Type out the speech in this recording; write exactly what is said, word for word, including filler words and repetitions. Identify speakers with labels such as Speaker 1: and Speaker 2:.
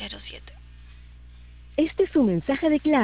Speaker 1: cero siete.
Speaker 2: Este es un mensaje de clave.